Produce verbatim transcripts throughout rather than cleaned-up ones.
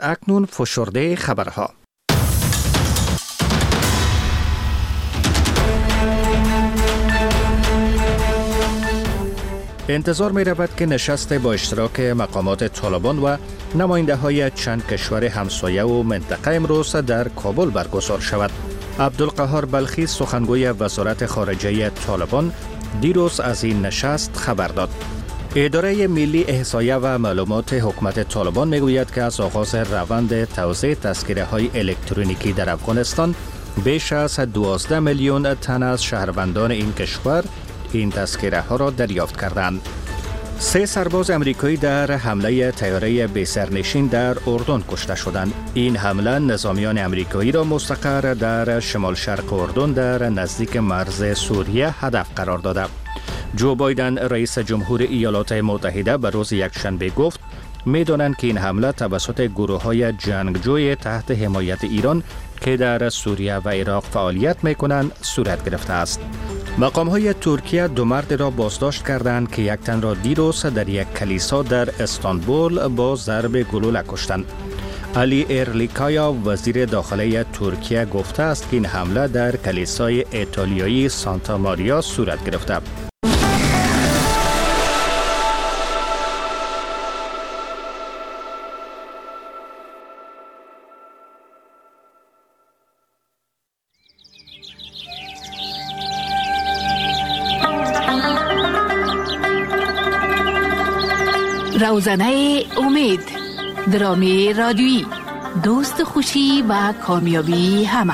اکنون فشرده خبرها. انتظار می رود که نشست با اشتراک مقامات طالبان و نماینده های چند کشور همسایه و منطقه امروز در کابل برگزار شود. عبدالقهار بلخی سخنگوی وزارت خارجه طالبان دیروز از این نشست خبر داد. اداره ملی احصایه و معلومات حکومت طالبان میگوید که از آغاز روند توزیع تذکره های الکترونیکی در افغانستان بیش از دوازده میلیون تن از شهروندان این کشور این تذکره ها را دریافت کردند. سه سرباز امریکایی در حمله طیاره بی سرنشین در اردن کشته شدند. این حمله نظامیان امریکایی را مستقر در شمال شرق اردن در نزدیک مرز سوریه هدف قرار داده. جو بایدن رئیس جمهور ایالات متحده به روز یکشنبه گفت می‌دانند که این حمله توسط گروه‌های جنگجوی تحت حمایت ایران که در سوریه و عراق فعالیت می‌کنند صورت گرفته است. مقام‌های ترکیه دو مرد را بازداشت کردند که یک تن را دیروز در یک کلیسا در استانبول با ضرب گلوله کشتند. علی ارلیکایا وزیر داخلی ترکیه گفته است که این حمله در کلیسای ایتالیایی سانتا ماریا صورت گرفته. روزنه امید، درامی رادیویی، دوست خوشی و کامیابی همه.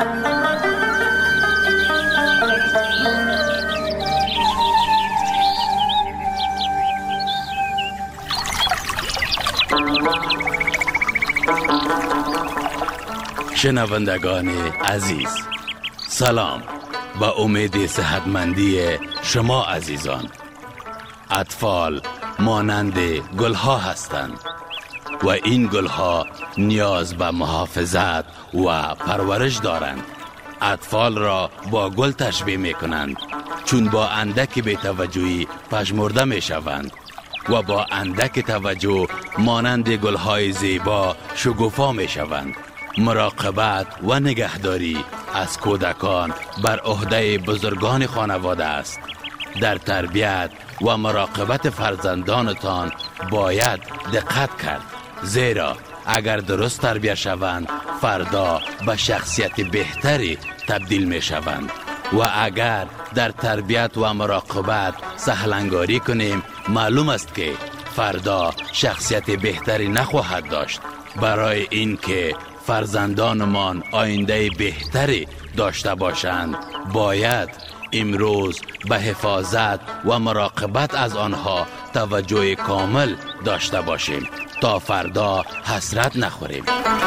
شنوندگان عزیز، سلام و امید صحتمندی شما عزیزان. اطفال مانند گلها هستند و این گلها نیاز به محافظت و پرورش دارند. اطفال را با گل تشبیه می کنند چون با اندک بی‌توجهی پژمرده می شوند و با اندک توجه مانند گلهای زیبا شکوفا می شوند. مراقبت و نگهداری از کودکان بر عهده بزرگان خانواده است. در تربیت و مراقبت فرزندانتان باید دقت کرد، زیرا اگر درست تربیت شوند فردا به شخصیت بهتری تبدیل می شوند و اگر در تربیت و مراقبت سهلنگاری کنیم معلوم است که فردا شخصیت بهتری نخواهد داشت. برای اینکه فرزندانمان آینده بهتری داشته باشند باید امروز به حفاظت و مراقبت از آنها توجه کامل داشته باشیم تا فردا حسرت نخوریم.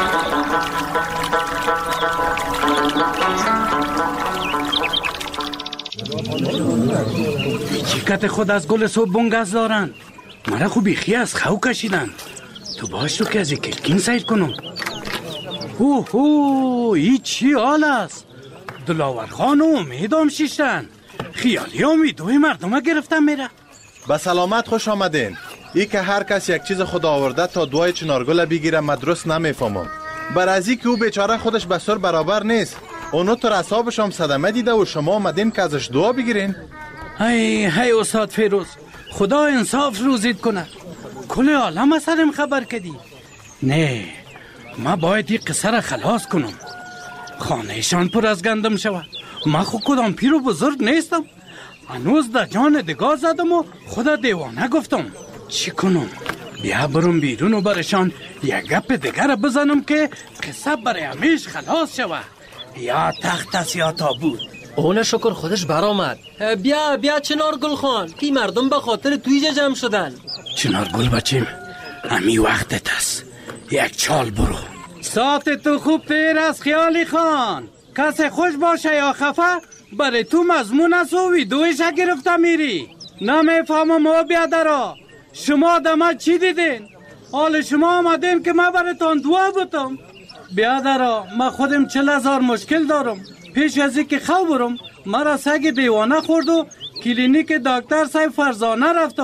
چیکت خود از گل صبح بنگز دارند. مرا خوب بیخی از خو کشیدند. تو باش تو که از کلکین سیر کنم. اوه اوه ای چی حال است؟ دلاور خان و امیدام شیشتن. خیالی امیدوی مردم گرفتن میره. به سلامت خوش آمدین. ای که هر کس یک چیز خود آورده تا دوای چنارگل بگیره مدرس نمیفهمم. بر ازی که او بیچاره خودش به سر برابر نیست. اونو تو رسابش هم صدمه دیده و شما آمدین که ازش دعا بگیرین. هی هی استاد فیروز، خدا انصاف روزید کنه. کل عالم از سرم خبر کدی. نه، ما باید این قصه را خلاص کنم. خانهشان پر از گندم شود. ما خود کدام پیر و بزرگ نیستم. هنوز در جان دگاه زدم و خدا دیوانه گفتم. چی کنم؟ بیا برم بیرون و برشان یک گپ دیگر بزنم که قصه برای همیش خلاص شود. یا تخت است یا تابوت. اون شکر خودش برآمد. بیا بیا چنار گل خان که مردم به خاطر توی جمع شدن. چنار گل بچیم همی وقتت است. یک چال برو. ساعت تو خوب تیر از خیالی خان. کسی خوش باشه یا خفه برای تو مضمون است و ویدویش گرفته میری. نمیفهمم و بیادرا شما دمه چی دیدین؟ حال شما آمدین که من براتون دعا بتم. بیادرا من خودم چل هزار مشکل دارم. پیش از اینکه خو برم مرا سگ دیوانه خورد و کلینیک دکتر صاحب فرزانه رفتم.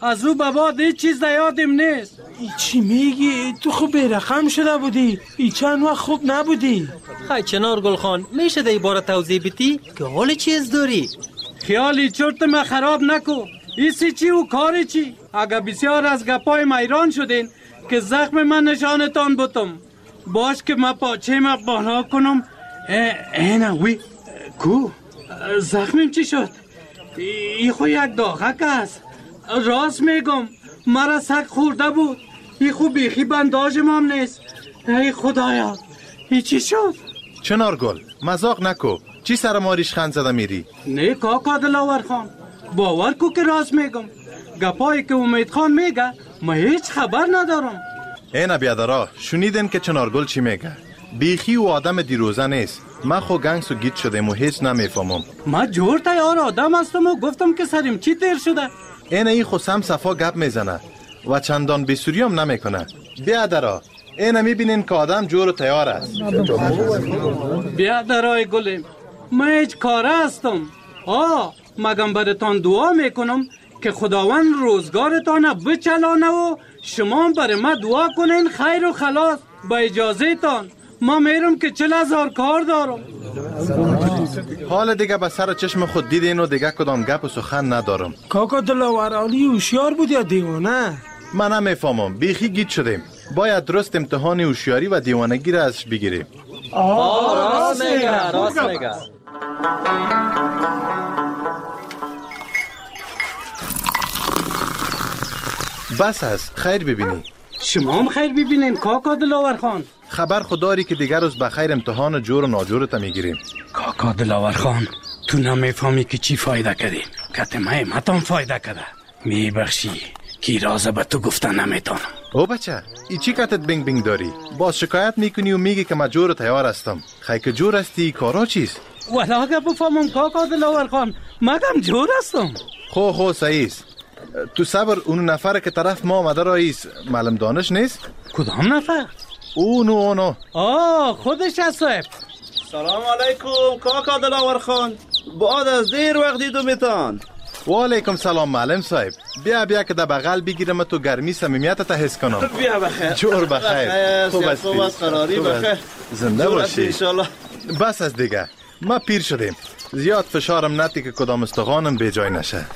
از او به بعد هیچ چیز در یادم نیست. ای چی میگی؟ تو خوب بیرقم شده بودی، ای چند وقت خوب نبودی. خیلی چنار گل خان، میشه در باره توضیح بیتی که حال چیز داری؟ خیالی چرت ما خراب نکو. ایسی چی و کاری چی؟ اگه بسیار از گپای میران شدین که زخم من نشانتان بودم، باش که ما پاچه ما بالا کنم. اینا وی کو زخمیم چی شد؟ ای خو یک داغک است. راست میگم مرا سگ خورده بود. ای خو بیخی بنداج مام نیست. ای خدایا ای چی شد؟ چنارگل مزاق نکو، چی سر ما ریشخند زده میری؟ نه کاکا دلاور خان، باور کو که راست میگم. گپایی که امید خان میگه ما هیچ خبر ندارم. اینا بیادرا شنیدن که چنارگل چی میگه؟ بیخی و آدم دیروزه نیست. ما خو گنگس و گیت شدیم و هیچ نمیفهمم. ما جور تیار آدم هستم و گفتم که سریم چی تیر شده. اینا ای خو سم صفا گپ میزنه و چندان بیسوری هم نمیکنه. بیادرا اینا میبینین که آدم جور و تیار است. بیادرای گلیم ما هیچ کاره هستم. آه مگم برتان دعا میکنم که خداوند روزگارتان بچلانه و شما برای ما دعا کنین خیر و خلاص. با اجازه تان ما میرم که چل هزار کار دارم. حال دیگه به سر چشم خود دیدین و دیگه کدام گپ و سخن ندارم. کاکا دلاور عالی هوشیار بود یا دیوانه؟ من نمیفهمم، بیخی گیت شدیم. باید درست امتحان هوشیاری و دیوانگی را ازش بگیریم. آه راست میگه راست میگه. بس است، خیر ببینی. شما هم خیر ببینین کاکا دلاور خان. خبر خودداری که دیگر روز بخیر امتحان جور و ناجورت میگیریم. کاکا دلاور خان تو نمیفهمی که چی فایده کردی. کت مای متان فایده کرده. میبخشی کی راز به تو گفتن نمیتونم. او بچه ای چی کتت بینگ بینگ داری؟ باز شکایت میکنی و میگی که من جور و تیار هستم. خیلی که جور هستی کارا چیست؟ ولی اگه بفهمم کاکا دلاور خان مگم جور هستم. خو خو سعیست. تو صبر اون نفر که طرف ما آمده رئیس معلم دانش نیست؟ کدام نفر؟ اونو اونو آه خودش هست صاحب. سلام علیکم کاکا دلاور خان، بعد از دیر وقت دیدمتان. و علیکم سلام معلم صاحب. بیا بیا که در بغل بگیرم تو گرمی صمیمیتت حس کنم. بیا بخیر. جور بخیر. خوب هستی؟ خوب است قراری بخیر. زنده باشی. ان شاء الله. بس از دیگه ما پیر شدیم. زیاد فشارم نتی که کدام استخوانم به جای نشه.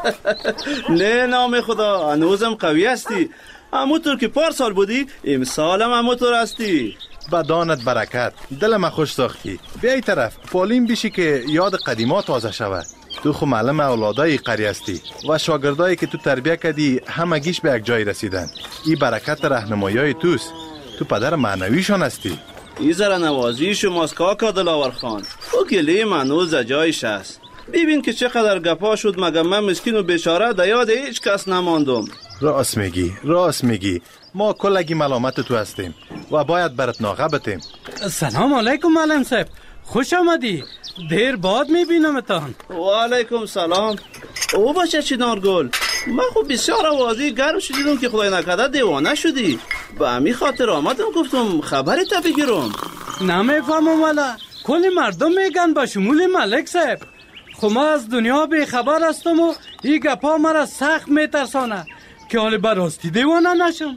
نه نام خدا هنوزم قوی هستی. همونطور که پارسال بودی امسالم همونطور هستی. بدانت برکت. دلم خوش ساختی. بیا ای طرف پالیم بیشی که یاد قدیما تازه شود. تو خو معلم اولادای قری هستی و شاگردایی که تو تربیه کردی همگیش به یک جای رسیدن. این برکت راهنمایی توست. تو پدر معنویشان هستی. این ذره نوازی شماست کاکا دلاور خان. او گله منوز جایش است. ببین که چقدر گپا شد مگه من مسکین و بیچاره در یاد هیچ کس نماندم. راست میگی راست میگی. ما کلگی ملامت تو هستیم و باید برات ناغه بتیم. سلام علیکم معلم صاحب، خوش آمدی. دیر بعد میبینمتان. و علیکم سلام. او باشه چنارگل، من خب بسیار آوازی گرم شدیدم که خدای نکرده دیوانه شدی. به همین خاطر آمدم گفتم خبری تا بگیرم. نمیفهمم والا، کلی مردم میگن با شمول ملک صاحب. خب ما از دنیا بی خبر هستم و این گپا مرا سخت میترسانه که حالی براستی دیوانه نشم.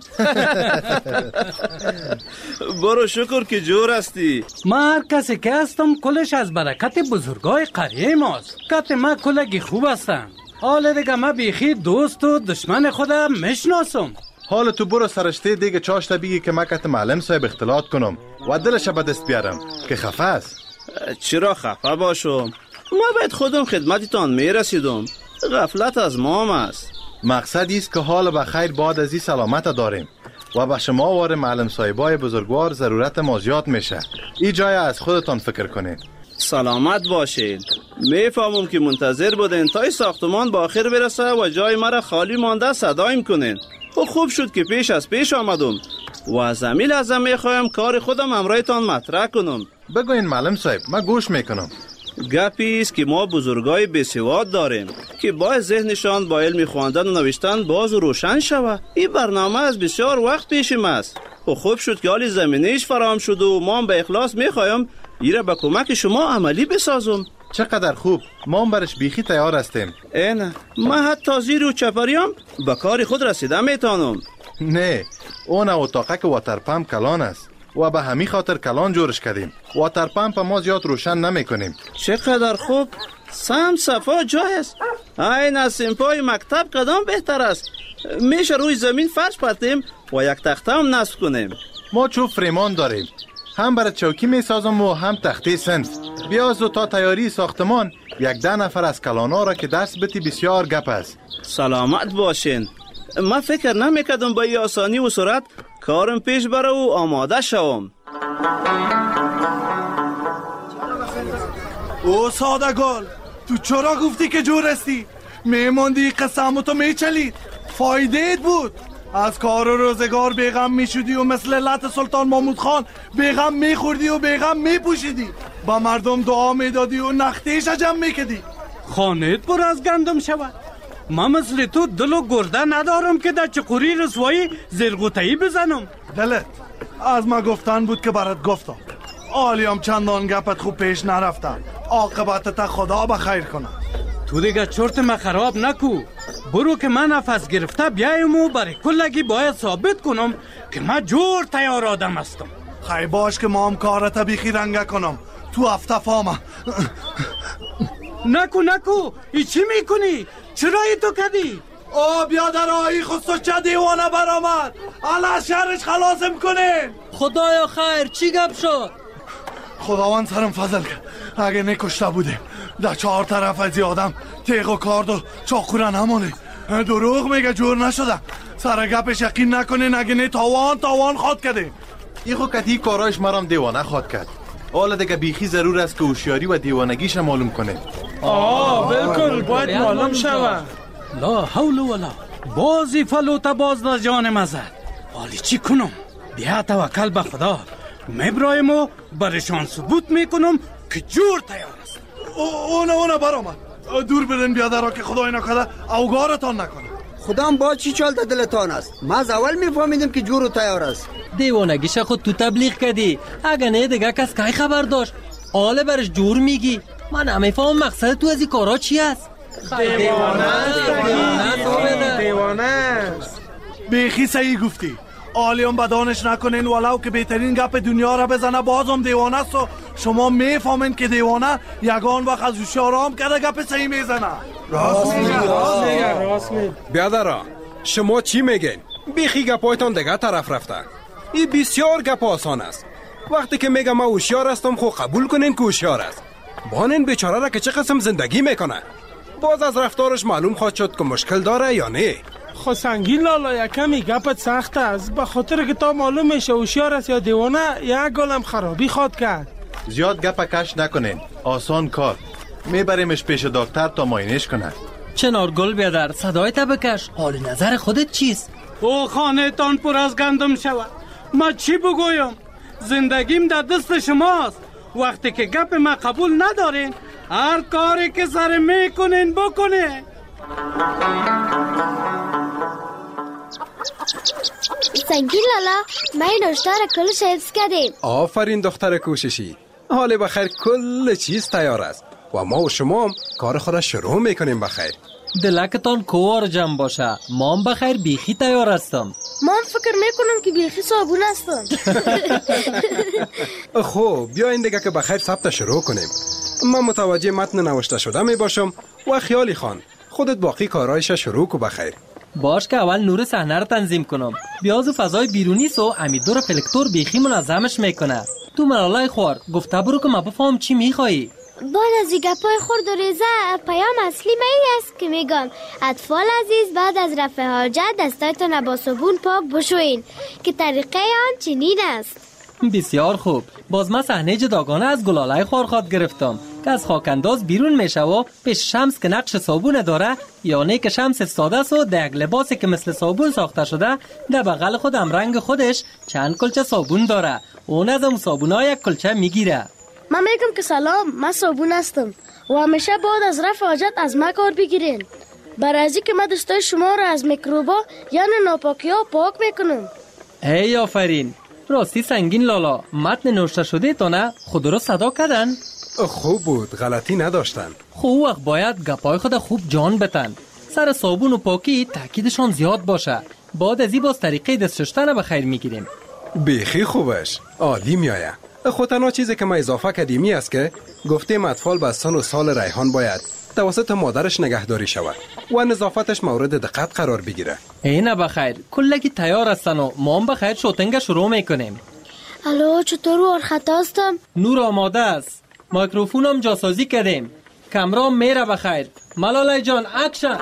برو شکر که جور هستی. ما هر کسی که هستم کلش از برکت بزرگای قریه ماست. کت ما کلگی خوب هستم. حال دیگه ما بیخی دوست و دشمن خودم میشناسم. حال تو برو سرشته دیگه چاشت بگی که من کت معلم صاحب اختلاط کنم و دلش به دست بیارم که خفه است. چرا خفه باشم؟ ما باید خودم خدمتتان میرسیدم. غفلت از مام است. مقصدی است که حال بخیر بعد از این سلامت داریم و به شما وار معلم صاحبای بزرگوار ضرورت ما زیاد میشه. این جای از خودتان فکر کنید. سلامت باشید. میفهمم که منتظر بودین تا ساختمان با آخر برسه و جای مرا خالی مانده صدایم کنین. و خوب شد که پیش از پیش آمدم و از امیل ازم میخوایم کار خودم امرایتان مطرح کنم. بگوین معلم صاحب، من گوش میکنم. گپی است که ما بزرگای بسواد داریم که باید ذهنشان با علم خواندن و نوشتن باز و روشن شود. این برنامه از بسیار وقت پیشم است و خوب شد که حالی زمینه‌اش فراهم شد و ما به اخلاص میخوایم این را به کمک شما عملی بسازم. چقدر خوب. ما هم برش بیخی تیار هستیم. اینه من حتی زیر و چپریام به کار خود رسیده میتانم. نه، اون اتاقه که واتر پمپ کلان است و به همین خاطر کلان جورش کردیم. واتر پمپ ما زیاد روشن نمی کنیم. چقدر خوب. سم صفا جای است. این از سمپای مکتب قدم بهتر است. میشه روی زمین فرش پتیم و یک تخته هم نصب کنیم. ما چوب فریمان داریم، هم برای چوکی می سازم و هم تخته صنف. بیاز و تا تیاری ساختمان یک ده نفر از کلانا را که دست بتی بسیار گپ است. سلامت باشین. من فکر نمیکردم با این آسانی و سرعت کارم پیش بره و آماده شوم. او سادگل، تو چرا گفتی که جور استی؟ میماندی قسم تو میچلید. فایده بود. از کار و روزگار بیغم میشدی و مثل لط سلطان محمود خان بیغم میخوردی و بیغم میپوشیدی. با مردم دعا میدادی و نختیش جمع میکدی. خانت پر از گندم شود. من مثل تو دل و گرده ندارم که در چقوری رسوایی زرگوتایی بزنم. دلت از ما گفتن بود که برات گفتم. آلیم چندان گپت خوب پیش نرفتن. عاقبت تا خدا بخیر کنه. تو دیگه چرت ما خراب نکو. برو که من نفس گرفته بیایم و برای کلگی باید ثابت کنم که من جور تیار آدم هستم. خیلی باش که ما هم کارتا بیخی رنگه کنم. تو هفته فامه. نکو نکو ای چی میکنی؟ چرا ای تو کدی؟ او بیادر آئی خودتو چه دیوانه برآمد. الان شهرش خلاصم کنین. خدایا خیر چی گپ شد؟ خداوند سرم فضل کرد. اگه نکشته بودیم در چهار طرف از آدم تیغ و کارد و چاقوره نمونه. دروغ میگه جور نشده. سر گپش یقین نکنین. اگه نه تاوان تاوان خواد کده. ای خو کتی کارایش مرام دیوانه خواد کرد. حالا دیگه بیخی ضرور است که هوشیاری و دیوانگیش معلوم کنه. آه بالکل باید معلوم شود. لا حول ولا بازی فلوت باز در جان مزد. حالی چی کنم؟ بیا توکل به خدا. مبرایم و برشان ثبوت میکنم که جور تیار است. اونه اونه برآمد. دور برین بیادر که خدای نکده اوگارتان نکنه. خدا هم با چی چالت دلتان است. ما از اول میفهمیدم که جور و تیار است. دیوانگیش خود تو تبلیغ کردی. اگه نه دیگه کس که خبر داشت. آله برش جور میگی. من نمیفهم مقصد تو از این کارا چی است. دیوانه است. دیوانه است. بیخی صحیح گفتی. آلیون بدانش نکنین ولو که بهترین گپ دنیا را بزنه بازم دیوانه است و شما میفهمین که دیوانه یگان وقت از هوشیارام کرده گپ صحیح میزنه. راست میگه راست میگه راست میگه. بیادرا شما چی میگین؟ بیخی گپایتان دیگه طرف رفته. این بسیار گپ آسان است. وقتی که میگم من هوشیار هستم خو قبول کنین که هوشیار است. بانین بیچاره را که چه قسم زندگی میکنه. باز از رفتارش معلوم خواهد شد که مشکل داره یا نه. خو سنگین لالا یکمی گپت سخت است. به خاطر که تا معلوم میشه هوشیار است یا دیوانه یک گلم خرابی خواد کرد. زیاد گپ کش نکنین. آسان کار. میبریمش پیش دکتر تا معاینش کنه. چنار گل بیادر صدایت بکش. حال نظر خودت چیست؟ او خانه تان پر از گندم شود. ما چی بگویم؟ زندگیم در دست شماست. وقتی که گپ ما قبول ندارین هر کاری که سر میکنین بکنه. سنگین لالا ما این نوشته را کلش حفظ کردیم. آفرین دختر کوششی. حال بخیر کل چیز تیار است و ما و شما هم کار خود شروع میکنیم بخیر. دلکتان کوار جمع باشه. ما هم بخیر بیخی تیار هستم. ما هم فکر میکنم که بیخی صابون هستم. خب بیاین دیگه که بخیر ثبت شروع کنیم. من متوجه متن نوشته شده می باشم و خیالی خان خودت باقی کارایش شروع کو بخیر. باش که اول نور صحنه رو تنظیم کنم. بیازو فضای بیرونی سو امیدو فلکتور بیخی منظمش میکنه. تو ملالای خوار گفته برو که ما بفهم چی میخوایی. بعد از این گپای خورد و ریزه پیام اصلی من است که میگم اطفال عزیز بعد از رفع حاجت دستایتان با صابون پاک بشوین که طریقه آن چنین است. بسیار خوب. باز من صحنه جداگانه از گلالای خوارخواد گرفتم که از خاکنداز بیرون میشه و پیش شمس که نقش صابون داره یا نه که شمس استاده است و در لباسی که مثل صابون ساخته شده در بغل خود هم رنگ خودش چند کلچه صابون داره. اون از اون صابونا یک کلچه میگیره. من میگم که سلام من صابون هستم و همیشه بعد از رفع حاجت از ما کار بگیرین. برای ازی که من دستای شما را از میکروبا یعنی ناپاکی ها پاک میکنم. ای آفرین. راستی سنگین لالا متن نوشته شده تا نه خود رو صدا کردن؟ خوب بود، غلطی نداشتن. خوب وقت باید گپای خود خوب جان بتن. سر صابون و پاکی تاکیدشان زیاد باشه. بعد از این باز طریقه دست شستن به خیر میگیریم. بیخی خوبش، عالی میایه. خود تنها چیزی که ما اضافه کردیمی است که گفتیم اطفال به سن و سال ریحان باید توسط مادرش نگهداری شود و نظافتش مورد دقت قرار بگیره. اینه بخیر، کلگی تیار هستن و ما هم بخیر شوتنگ شروع میکنیم. الو چطور ور خطا هستم؟ نور آماده است. میکروفون هم جاسازی کردیم. کامرا میره بخیر. ملاله جان اکشن.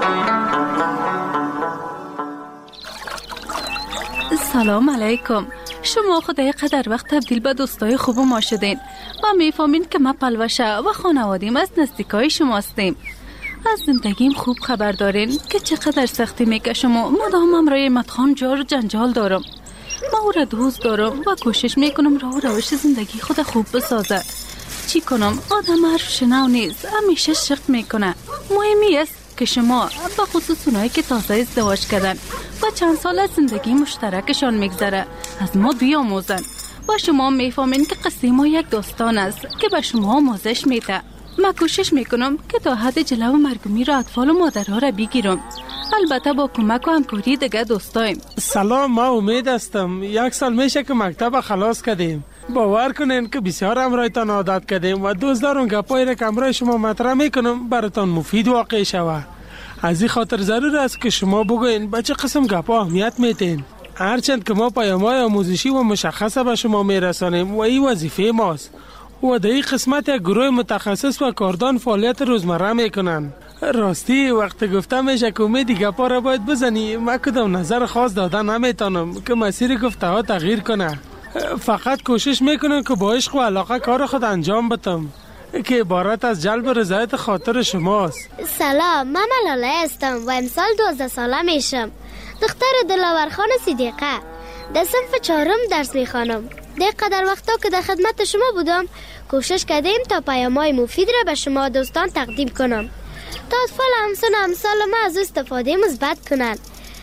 سلام علیکم. شما خدای قدر وقت تبدیل به دوستای خوب ما شدین و میفهمین که ما پلوشه و خانوادیم از نزدیکای شما هستیم. از زندگیم خوب خبر دارین که چقدر سختی میکشم و مدام امرای مدخان جار و جنجال دارم. ما او را دوست دارم و کوشش میکنم راه و روش زندگی خود خوب بسازه. چی کنم؟ آدم حرف شنو نیست، همیشه شق میکنه. مهمی است که شما به خصوص اونایی که تازه ازدواج کردن و چند سال از زندگی مشترکشان میگذره از ما بیاموزن و شما میفهمین که قصه ما یک داستان است که به شما آموزش میده. من کوشش میکنم که تا حد جلو و مرگومی را اطفال و مادرها را بگیرم، البته با کمک و همکاری دیگه دوستایم. سلام، ما امید هستم. یک سال میشه که مکتب خلاص کردیم. باور کنین که بسیار امرایتان عادت کردیم و دوست دارم گپایی را که امرای شما مطرح میکنم براتان مفید واقع شود. از این خاطر ضرور است که شما بگوین به چه قسم گپا اهمیت میتین. هرچند که ما پیام‌های آموزشی و مشخصه به شما میرسانیم و این وظیفه ماست و در این قسمت یک گروه متخصص و کاردان فعالیت روزمره میکنن. راستی وقت گفته میشه که امیدی گپا را باید بزنی، من کدام نظر خاص دادن نمیتونم که مسیر گفته ها تغییر کنه. فقط کوشش میکنم که با عشق و علاقه کار خود انجام بدم که عبارت از جلب رضایت خاطر شماست. سلام، من ملاله هستم و امسال دوازده ساله میشم. دختر دلاورخان صدیقه. در صنف چهارم درس میخوانم. در قدر وقتا که در خدمت شما بودم کوشش کردیم تا پیام‌های مفید را به شما دوستان تقدیم کنم تا اطفال همسن امثال ما از استفاده مثبت کنند،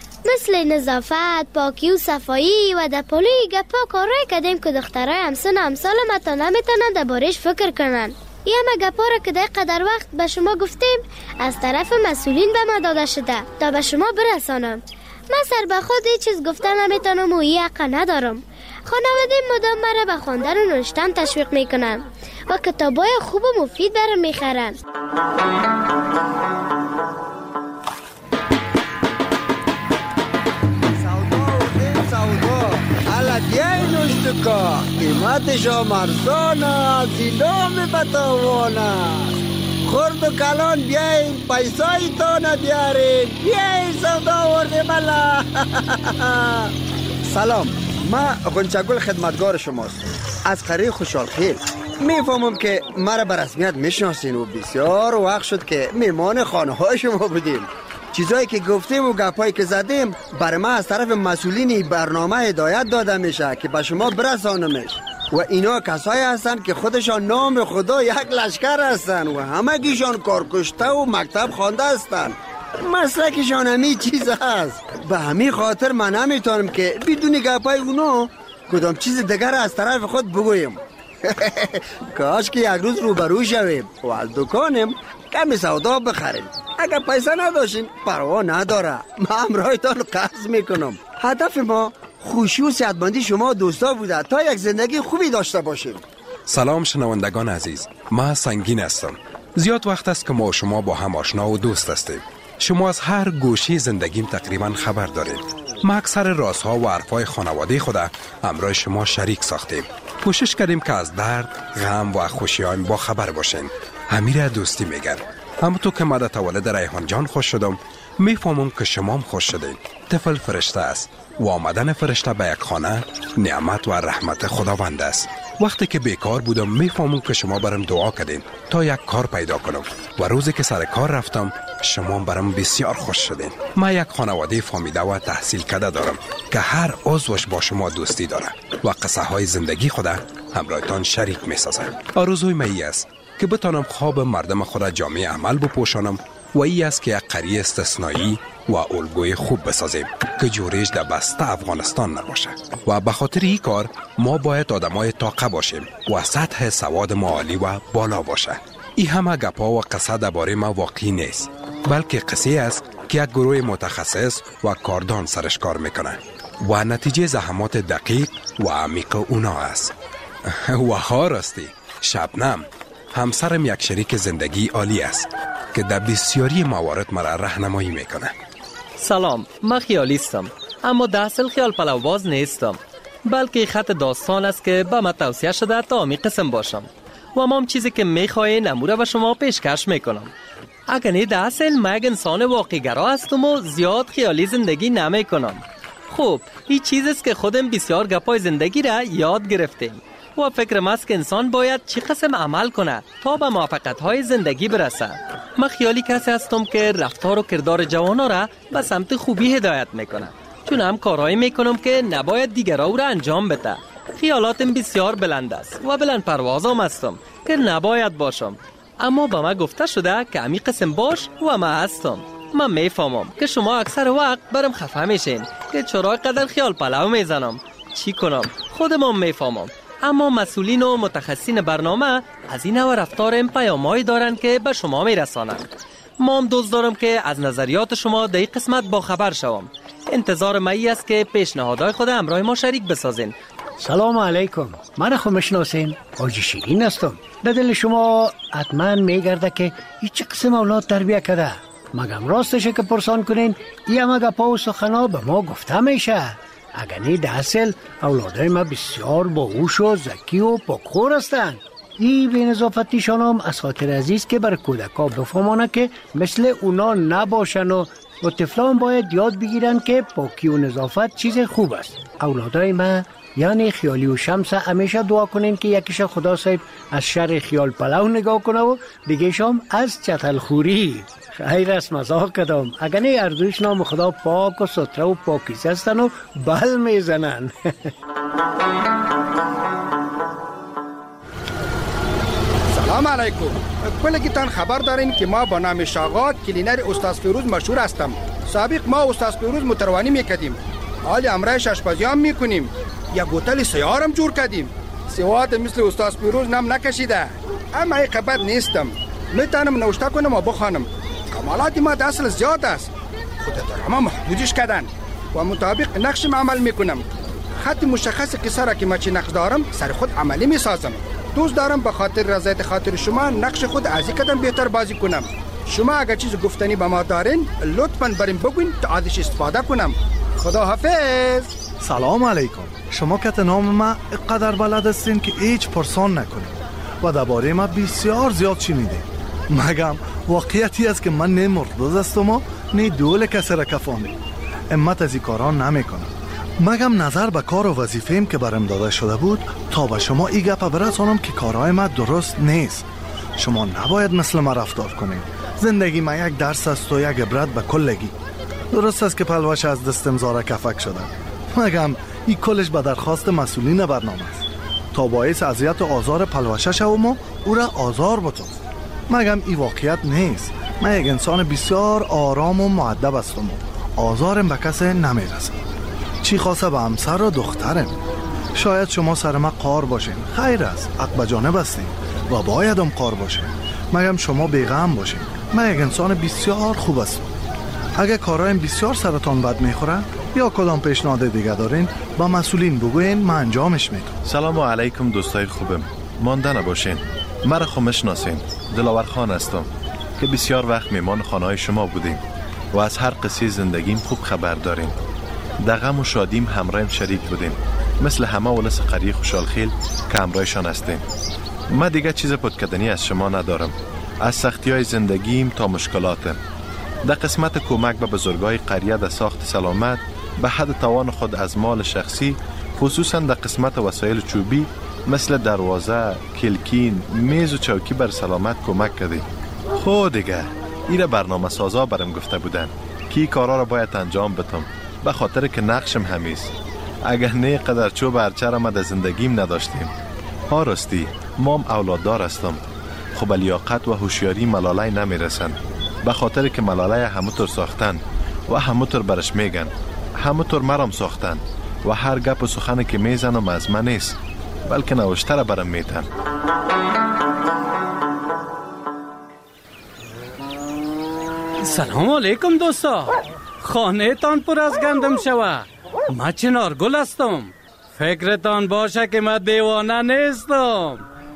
مثل نظافت، پاکی و صفایی و در پلی گپا کارایی کردیم که دخترای همسن امثال ما تا نمیتونن دربارش فکر کنن. یه همه گپا را که در قدر وقت به شما گفتیم از طرف مسئولین به ما داده شده تا به شما برسانم. من سر به خود هیچ چیز گفتن نمیتونم و این حق ندارم. خانواده مدام مرا به خواندن و نوشتن تشویق میکنن و کتابای خوب و مفید برام میخرن. بیاین اشتکا قیمتشا مرسان است، اینام بتوان است. خورد و کلان بیاین پیسای تانه بیارین، بیاین سودا ورده ملا. سلام، من غنچگل خدمتگار شماست از قریه خوشحال خیل. میفهمم که مرا به رسمیت میشناسین و بسیار وقت شد که میمان خانه های شما بودیم. چیزایی که گفتیم و گپایی که زدیم برای ما از طرف مسئولین برنامه هدایت داده میشه که به شما برسانمش و اینا کسایی هستن که خودشان نام خدا یک لشکر هستن و همه گیشان کارکشته و مکتب خوانده هستن. مسلکشان همی چیز هست. به همین خاطر من نمیتونم که بدون گپای اونا کدام چیز دیگر از طرف خود بگویم. کاش که یک روز روبرو شویم و از دکانم کمی سودا بخریم. اگر پیسه نداشین پروا نداره، من امرایتان قرض میکنم. هدف ما خوشی و صحتمندی شما دوستا بوده تا یک زندگی خوبی داشته باشیم. سلام شنوندگان عزیز، من سنگین هستم. زیاد وقت است که ما شما با هم آشنا و دوست هستیم. شما از هر گوشه زندگیم تقریبا خبر دارید. ما اکثر رازها و حرفهای خانواده خود همراه شما شریک ساختیم. کوشش کردیم که از درد، غم و خوشی‌هایم با خبر باشین. امیر دوستی میگن. همونطور که من در تولد ریحان جان خوش شدم، میفهمم که شما هم خوش شدین. طفل فرشته است و آمدن فرشته به یک خانه نعمت و رحمت خداوند است. وقتی که بیکار بودم میفهمم که شما برام دعا کردین تا یک کار پیدا کنم و روزی که سر کار رفتم شما برام بسیار خوش شدین. من یک خانواده فامیده و تحصیل کرده دارم که هر عضوش با شما دوستی داره و قصه های زندگی خود همراهتان شریک میسازه. آرزوی من ای است که بتانم خواب مردم خود جامعه عمل بپوشانم و ای است که یک قریه استثنایی و الگوی خوب بسازیم که جورش در بسته افغانستان نباشه. و به خاطر این کار ما باید آدمای طاقه باشیم و سطح سواد ما عالی و بالا باشه. این همه گپا و قصه درباره ما واقعی نیست، بلکه قصه است که یک گروه متخصص و کاردان سرش کار میکنه و نتیجه زحمات دقیق و عمیق اونا است. و ها راستی شبنم همسرم یک شریک زندگی عالی است که در بسیاری موارد مرا راهنمایی میکنه. سلام، من خیالیستم، اما در اصل خیال پلوباز نیستم، بلکه خط داستان است که به من توصیه شده تا می قسم باشم و ما هم چیزی که میخواهید اموره به شما پیشکش میکنم. اگر نه در اصل من یک انسان واقعی گرا هستم و زیاد خیالی زندگی نمیکنم. خوب، این چیز است که خودم بسیار گپای زندگی را یاد گرفتیم و فکرم است که انسان باید چی قسم عمل کنه تا به موفقیت‌های زندگی برسه. من خیالی کسی هستم که رفتار و کردار جوانا را به سمت خوبی هدایت میکنه، چون هم کارهایی میکنم که نباید دیگرها را انجام بده. خیالاتم بسیار بلند است و بلند پروازم هستم که نباید باشم، اما به من گفته شده که امی قسم باش و من هستم. من میفهمم که شما اکثر وقت برم خفه میشین که چرا قدر خیال پلو میزنم. چی کنم؟ خودم هم میفهمم، اما مسئولین و متخصصین برنامه از این نوع رفتارم پیامایی دارن که به شما میرسانند. ما هم دوست دارم که از نظریات شما در این قسمت با خبر شوم. انتظار مایی است که پیشنهادهای خود همراه ما شریک بسازین. سلام علیکم، من خود میشناسین، حاجی شیرین هستم. در دل شما حتما میگرده که هیچ قسم اولاد تربیه کرده. مگم راستشه که پرسان کنین ای همه گپا و سخنا به ما گفته میشه؟ اگر نه در اصل اولادای ما بسیار باهوش و ذکی و پاکخور هستند. ای به نظافتیشان هم از خاطر عزیز که بر کودکا بفهمانه که مثل اونا نباشن و و طفلان باید یاد بگیرن که پاکی و نظافت چیز خوب است. اولادای ما یعنی خیالی و شمس همیشه دعا کنین که یکیش خدا صاحب از شر خیال پلو نگاه کنه و دیگهشم از چتل خوری. خیر است، مزاح کردم. اگر نه اردویش نام خدا پاک و ستره و پاکیزه هستن و بل میزنن. سلام علیکم. کلگیتان خبر دارین که ما با نام شاغات کلینر استاد فیروز مشهور هستم. سابق ما استاد فیروز متروانی میکردیم، حال امرایش آشپزی هم میکنیم. یک هتل سیار هم جور کردیم. سواد مثل استاد فیروز نام نکشیده، اما ای خبر نیستم. میتونم نوشته کنم و بخوانم. کمالات ما در اصل زیاد است، خود دارم محدودش کردن و مطابق نقشم عمل میکنم. خط مشخص قصه را که ما چی نقش دارم سر خود عملی میسازم. دوست دارم به خاطر رضایت خاطر شما نقش خود از این قدم بهتر بازی کنم. شما اگر چیز گفتنی به ما دارین لطفاً بریم بگوین تا ازش استفاده کنم. خدا حافظ. سلام علیکم. شما کت نام ما اقدر بلد هستین که هیچ پرسان نکنید و درباره ما بسیار زیاد شنیدین. مگم واقعیتی است که من نه مردوز هستم و نه دول کسی را کفانم. امت از این کاران نمیکنم. مگم نظر به کار و وظیفه‌ام که برم داده شده بود تا به شما این گپ برسانم که کارهای ما درست نیست. شما نباید مثل ما رفتار کنید. زندگی ما یک درس است و یک عبرت به کلگی. درست است که پلوش از دستم زاره کفک شده، مگم این کلش به درخواست مسئولین برنامه است تا باعث اذیت و آزار پلوشه شوم و او را آزار بتم. مگم این واقعیت نیست. من یک انسان بسیار آرام و مؤدب هستم و آزارم به کسی نمیرسه. چی خاصه به همسر و دخترم. شاید شما سر ما قار باشین، خیر است، حق به جانب هستین و باید هم قار باشین. مگم شما بیغم باشین. من یک انسان بسیار خوب هستم. اگه کارایم بسیار سرتان بد میخوره یا کدام پیشنهاد دیگه دارین با مسئولین بگوین، من انجامش میدم. سلام علیکم دوستای خوبم. مانده نباشین. مرا خو میشناسین. دلاور خان هستم که بسیار وقت میمان خانه‌های شما بودیم و از هر قصه زندگیم خوب خبر داریم. در غم و شادیم همراهیم شریک بودیم، مثل همه ولس قریه خوشحال خیل که همراهشان هستیم. من دیگه چیز پدکدنی از شما ندارم، از سختی های زندگیم تا مشکلاتم. در قسمت کمک به بزرگای قریه در ساخت سلامت به حد توان خود از مال شخصی، خصوصا در قسمت وسایل چوبی مثل دروازه، کلکین، میز و چوکی بر سلامت کمک کردیم. خود دیگه ایره برنامه سازا برم گفته بودن که این کارا را باید انجام بدم، به خاطر که نقشم همیست. اگر نه قدر چوب هرچه را ما در زندگیم نداشتیم. ها راستی مام اولاددار هستم، خب لیاقت و هوشیاری ملاله نمیرسن، به خاطر که ملاله همه طور ساختن و همونطور برش میگن. همونطور مرام ساختن و هر گپ و سخنی که میزنم از من نیست، بلکه نوشتر برم میتن. سلام علیکم دوستا. خانه تان پر از گندم شوه. ما چنارگل هستم. فکرتان باشه که من دیوانه نیستم.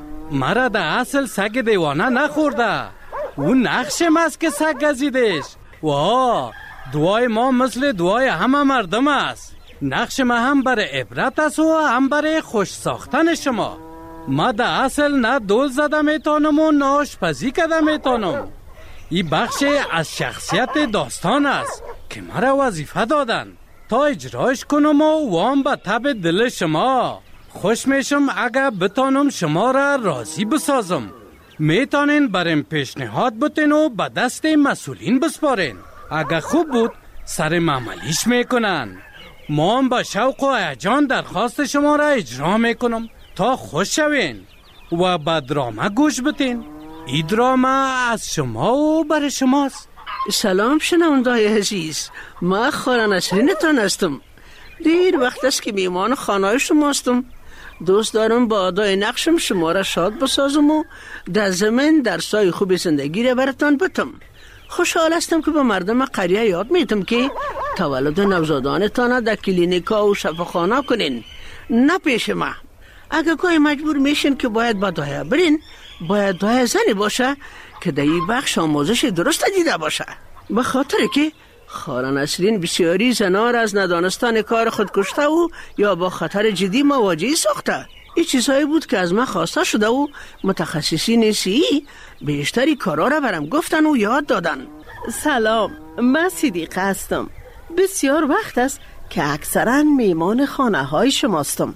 مرا در اصل سگ دیوانه نخورده. اون نقشم است که سگ گزیدش. واه، دعای ما مثل دعای همه مردم است. نقش ما هم برای عبرت است و هم برای خوش ساختن شما. ما در اصل نه دول زده میتونم و نه آشپزی کرده میتونم. این بخش از شخصیت داستان است که مرا وظیفه دادن تا اجرایش کنم و وام به تب دل شما. خوش میشم اگر بتانم شما را راضی بسازم. میتونین بریم پیشنهاد بتین و به دست مسئولین بسپارین. اگر خوب بود سر معملیش میکنن. ما هم با شوق و هیجان درخواست شما را اجرا میکنم تا خوش شوین و به درامه گوش بتین. این درامه از شما و برای شماست. سلام شنوندای عزیز، ما خورا نسرینتان هستم. دیر وقت است که میمان خانه شما هستم. دوست دارم با ادای نقشم شما را شاد بسازم و در زمین درسای خوب زندگی را براتان بتم. خوشحال هستم که به مردم قریه یاد میتم که تولد نوزادانتان در کلینیکا و شفاخانه کنین، نه پیش ما. اگر گاهی مجبور میشین که باید با دایه برین، باید دایه زنی باشه که در این بخش آموزش درست دیده باشه. به خاطر که خارا نسرین بسیاری زنان از ندانستان کار خود کشته و یا با خطر جدی مواجه ساخته. این چیزهایی بود که از من خواسته شده و متخصصین سی بیشتری کارا را برم گفتن و یاد دادن. سلام، من صدیقه هستم. بسیار وقت است که اکثرا میمان خانه های شماستم.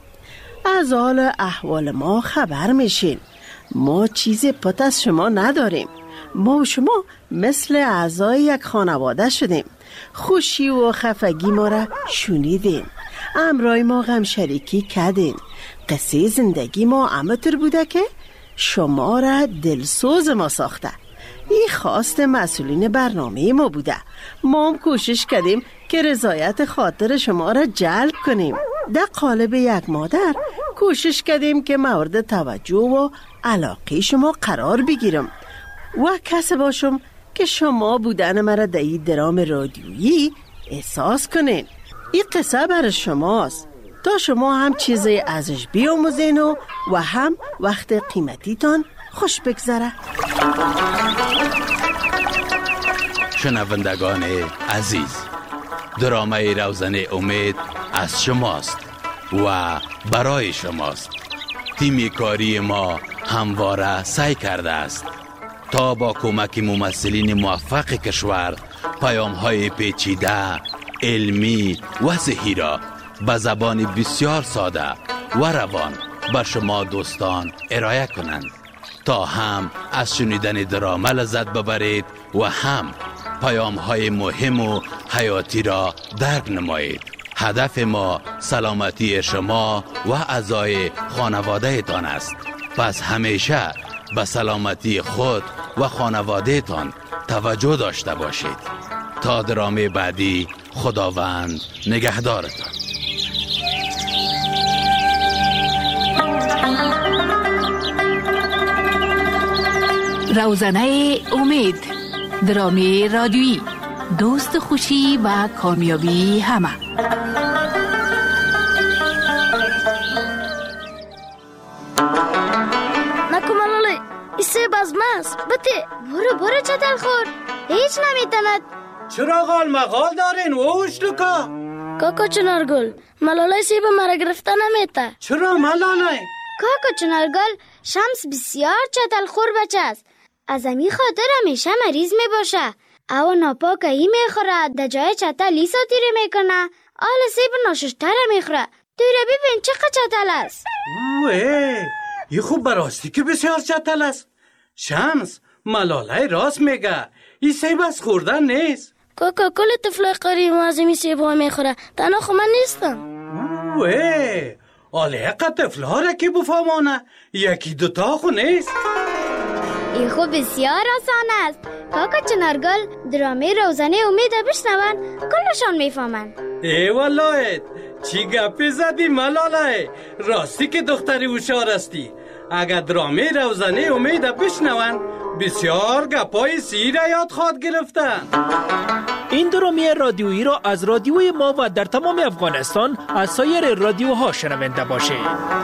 از حال احوال ما خبر میشین. ما چیز پت از شما نداریم. ما و شما مثل اعضای یک خانواده شدیم. خوشی و خفگی ما را شنیدین. امرای ما غم شریکی کردین. قصه زندگی ما امتر بوده که شما را دلسوز ما ساخته. این خواست مسئولین برنامه ما بوده. ما هم کوشش کردیم که رضایت خاطر شما را جلب کنیم. در قالب یک مادر کوشش کردیم که مورد توجه و علاقه شما قرار بگیرم و کس باشم که شما بودن مرا در این درام رادیویی احساس کنین. این قصه برای شماست تا شما هم چیزی ازش بیاموزین و, و هم وقت قیمتیتان خوش بگذره. شنوندگان عزیز، درامه روزن امید از شماست و برای شماست. تیم کاری ما همواره سعی کرده است تا با کمک ممثلین موفق کشور پیام های پیچیده، علمی و صحیح را به زبان بسیار ساده و روان به شما دوستان ارائه کنند تا هم از شنیدن درامه لذت ببرید و هم پیام های مهم و حیاتی را درک نمایید. هدف ما سلامتی شما و اعضای خانواده تان است. پس همیشه به سلامتی خود و خانواده تان توجه داشته باشید. تا درامه بعدی، خداوند نگهدارتان. روزنه امید، درامه رادیویی، دوست خوشی و کامیابی همه. نکو ملاله، این سیب از ماست. بته برو برو چتل خور، هیچ نمیتند. چرا غال مغال دارین ووش لکا؟ کاکا چنارگل، ملاله سیب مرا گرفته نمیته. چرا ملاله؟ کاکا چنارگل، شمس بسیار چتل خور بچه است. از امی خاطر همیشه مریض می باشه. او ناپاک ای می خوره، در جای چتل ای ساتیره می کنه. آل سیب ناششتر می خوره. توی را ببین چقدر چتل است. اوه، این خوب براستی که بسیار چتل است. شمس، ملاله راست میگه. این سیب از خوردن نیست. کاکا کل طفلای قریب از این سیب ها می خوره. تنها خو من نیستم. اوه، آله اقا طفل ها را که بفهمانه. یکی دوتا خو نیست. این خوب بسیار آسان است. کاکا چنارگل درامه روزانه امید بشنون کلشان میفهمند. ای والله چی گپی زدی ملاله؟ راستی که دختری هوشیار استی. اگر درامه روزانه امید بشنون بسیار گپای سیر یاد خواد گرفتن. این درامه رادیویی را از رادیوی ما و در تمام افغانستان از سایر رادیوها شنونده باشید.